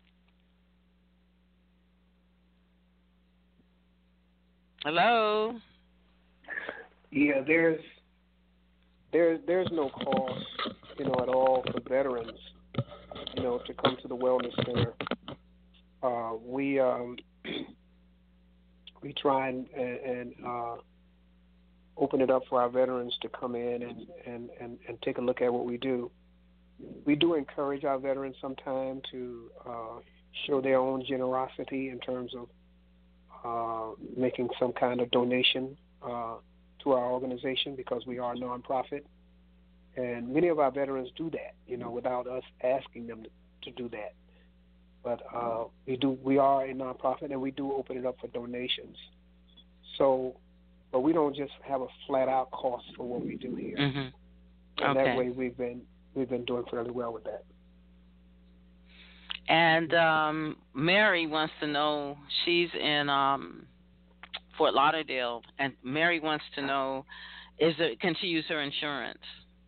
S2: Hello?
S19: Yeah, there's there there's no cost, you know, at all for veterans, you know, to come to the Wellness Center. Uh, we um, we try and, and uh, open it up for our veterans to come in and, and, and, and take a look at what we do. We do encourage our veterans sometime to uh, show their own generosity in terms of uh, making some kind of donation uh, to our organization, because we are a nonprofit. And many of our veterans do that, you know, without us asking them to, to do that. But uh, we do. We are a nonprofit, and we do open it up for donations. So, but we don't just have a flat out cost for what we do here.
S2: Mm-hmm.
S19: And
S2: Okay.
S19: that way we've been we've been doing fairly well with that.
S2: And um, Mary wants to know, she's in um, Fort Lauderdale, and Mary wants to know, is it, can she use her insurance?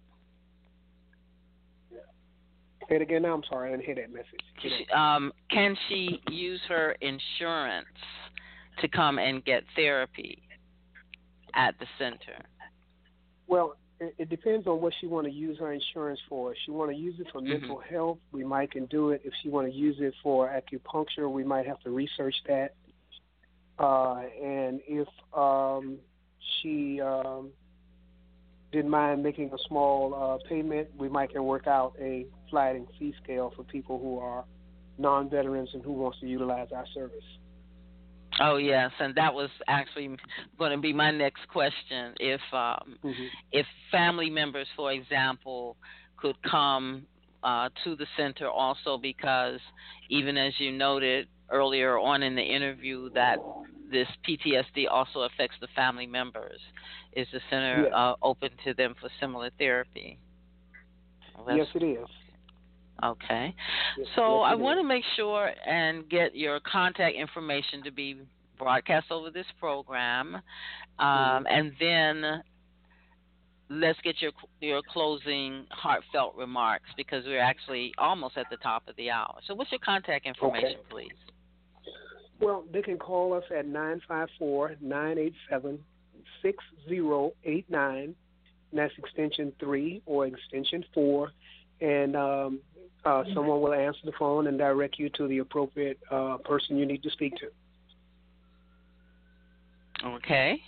S19: Say it again now. I'm sorry, I didn't hear that message.
S2: She, um, can she use her insurance to come and get therapy at the center?
S19: Well, it, it depends on what she want to use her insurance for. If she want to use it for
S2: Mm-hmm.
S19: mental health, we might can do it. If she want to use it for acupuncture, we might have to research that. Uh, and if um, she um, didn't mind making a small uh, payment, we might can work out a sliding fee scale for people who are non-veterans and who wants to utilize our service.
S2: Oh yes, and that was actually going to be my next question. If um,
S19: Mm-hmm.
S2: if family members, for example, could come uh, to the center also, because even as you noted earlier on in the interview that this P T S D also affects the family members, is the center
S19: Yes.
S2: uh, open to them for similar therapy? Well,
S19: Yes, it is.
S2: Okay.
S19: Yes,
S2: So
S19: yes,
S2: I
S19: it
S2: want
S19: is.
S2: to make sure and get your contact information to be broadcast over this program, um,
S19: Mm-hmm.
S2: and then let's get your your closing heartfelt remarks, because we're actually almost at the top of the hour. So what's your contact information,
S19: Okay.
S2: please?
S19: Well, they can call us at nine five four, nine eight seven, six zero eight nine, and that's extension three or extension four, and um, uh, someone will answer the phone and direct you to the appropriate uh, person you need to speak to.
S2: Okay.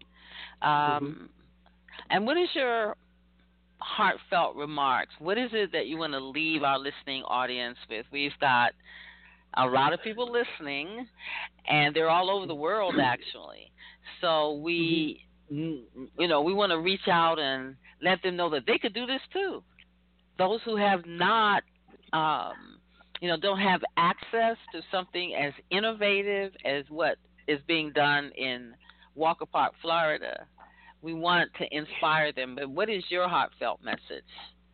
S2: Um, And what is your heartfelt remarks? What is it that you want to leave our listening audience with? We've got a lot of people listening, and they're all over the world, actually. So we, you know, we want to reach out and let them know that they could do this too. Those who have not, um, you know, don't have access to something as innovative as what is being done in Walker Park, Florida, we want to inspire them. But what is your heartfelt message?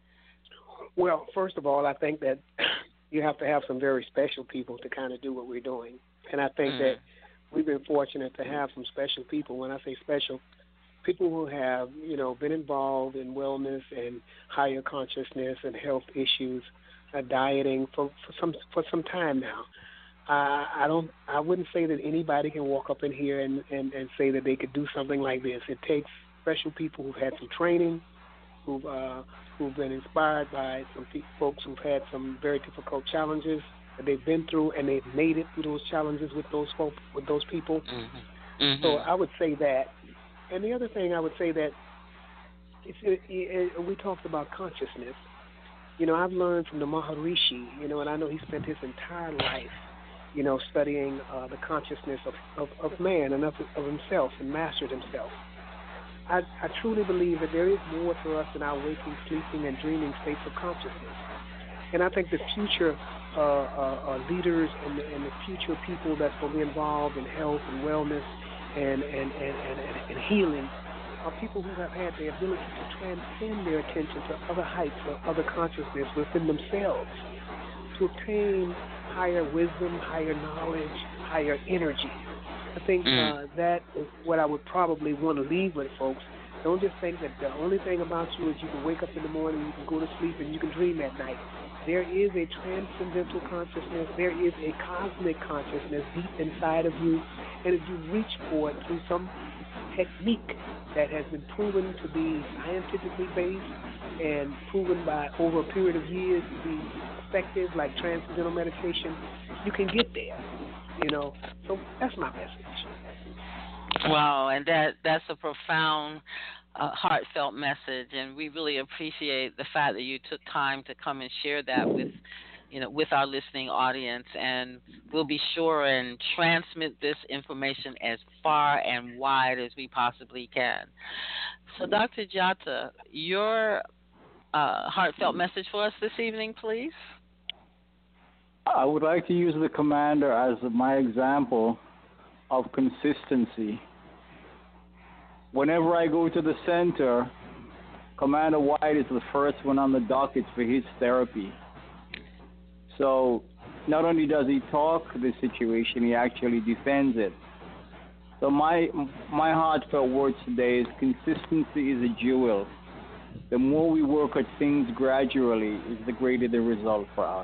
S19: Well, first of all, I think that you have to have some very special people to kind of do what we're doing. And I think
S2: Mm.
S19: that we've been fortunate to have some special people. When I say special, people who have, you know, been involved in wellness and higher consciousness and health issues, uh, dieting for, for some for some time now. Uh, I don't. I wouldn't say that anybody can walk up in here and, and, and say that they could do something like this. It takes special people who've had some training, who've uh, who've been inspired by some pe- folks who've had some very difficult challenges that they've been through, and they've made it through those challenges with those folk, with those people.
S2: Mm-hmm. Mm-hmm.
S19: So I would say that. And the other thing I would say that it's, it, it, we talked about consciousness. You know, I've learned from the Maharishi. You know, and I know he spent his entire life, you know, studying uh, the consciousness of, of, of man and of, of himself, and mastered himself. I, I truly believe that there is more to us than our waking, sleeping, and dreaming states of consciousness. And I think the future uh, uh, uh, leaders and the, and the future people that's going to be involved in health and wellness and, and, and, and, and, and healing are people who have had the ability to transcend their attention to other heights or other consciousness within themselves to obtain higher wisdom, higher knowledge, higher energy. I think uh, that is what I would probably want to leave with folks. Don't just think that the only thing about you is you can wake up in the morning, you can go to sleep, and you can dream at night. There is a transcendental consciousness. There is a cosmic consciousness deep inside of you. And if you reach for it through some technique that has been proven to be scientifically based and proven by over a period of years to be effective, like transcendental meditation, you can get there. You know, so that's my message.
S2: Wow, and that that's a profound, uh, heartfelt message, and we really appreciate the fact that you took time to come and share that with, you know, with our listening audience, and we'll be sure and transmit this information as far and wide as we possibly can. So, Doctor Jatta, your uh, heartfelt message for us this evening, please.
S18: I would like to use the commander as my example of consistency. whenever I go to the center, Commander White is the first one on the docket for his therapy. So not only does he talk the situation, he actually defends it. So my my heartfelt words today is consistency is a jewel. The more we work at things gradually, is the greater the result for us.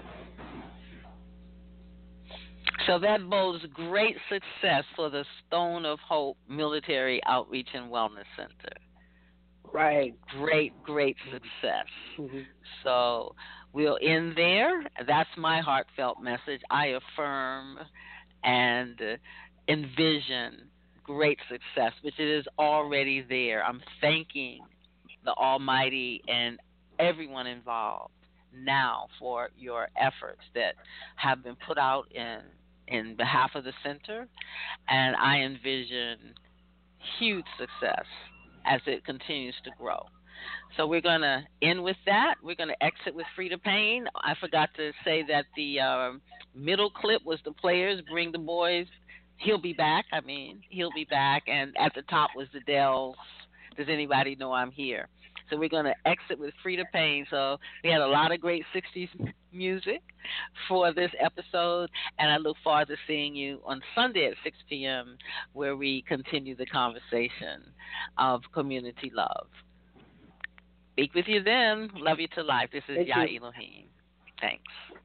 S2: So that bodes great success for the Stone of Hope Military Outreach and Wellness Center.
S19: Right.
S2: Great, great success.
S19: Mm-hmm.
S2: So we'll end there. That's my heartfelt message. I affirm and envision great success, which it is already there. I'm thanking the Almighty and everyone involved now for your efforts that have been put out in in behalf of the center, and I envision huge success as it continues to grow. So we're going to end with that. We're going to exit with Freda Payne. I forgot to say that the uh, middle clip was the players, Bring the Boys. He'll be back. I mean, he'll be back. And at the top was the Dells. Does anybody know I'm here? So we're going to exit with Freda Payne. So we had a lot of great sixties music for this episode, and I look forward to seeing you on Sunday at six p.m. where we continue the conversation of community love. Speak with you then. Love you to life. This is
S19: Thank
S2: Yah
S19: you.
S2: Elohim. Thanks.